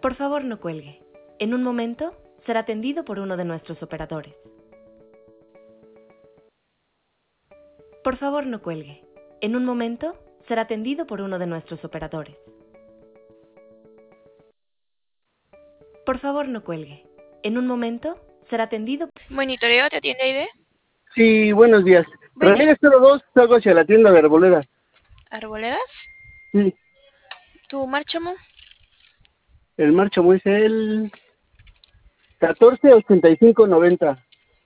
Por favor, no cuelgue. En un momento será atendido por uno de nuestros operadores. Por favor, no cuelgue. En un momento será atendido por uno de nuestros operadores. Por favor, no cuelgue. En un momento será atendido. Monitoreo, ¿te atiende Aide? Sí, buenos días. Bueno. Ramírez 02, salgo hacia la tienda de Arboleda. ¿Arboledas? Sí, ¿Tu márchamo? el marchamo es el 148590,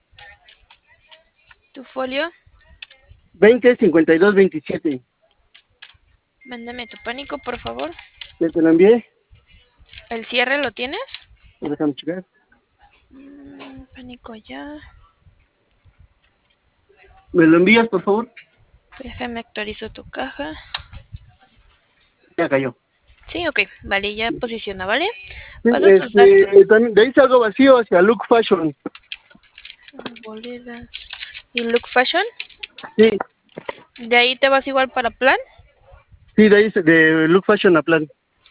¿Tu folio? 205227. Mándame tu pánico, por favor. ¿Ya te lo envié? ¿El cierre lo tienes? Déjame checar. Pánico ya. ¿Me lo envías, por favor? Déjame actualizo tu caja. Ya cayó. Sí, ok. Vale, ya posiciona, ¿vale? Sí, Paso tus datos. también, de ahí salgo vacío hacia Look Fashion. Arboledas. ¿Y Look Fashion? Sí, ¿De ahí te vas igual para Plan? sí, de ahí de Look Fashion a Plan.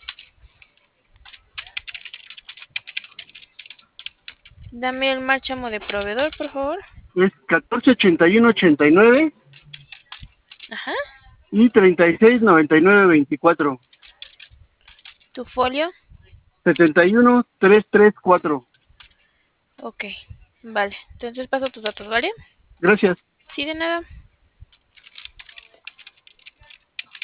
Dame el márchamo de proveedor, por favor. Es 148189 Ajá. y 369924. ¿Tu folio? 71334. Ok. Vale. Entonces paso tus datos, ¿vale? Gracias. Sí, de nada.